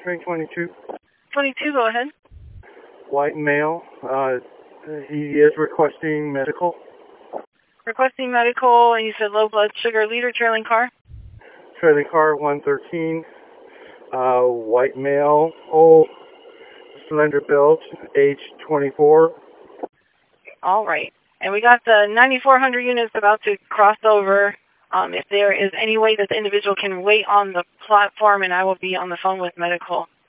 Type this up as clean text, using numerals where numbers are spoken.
Train 22. 22, go ahead. White male. He is requesting medical. Requesting medical, and you said low blood sugar, leader, trailing car? Trailing car 113. White male. Old, slender build, age 24. All right. And we got the 9,400 units about to cross over. If there is any way that the individual can wait on the platform, and I will be on the phone with medical.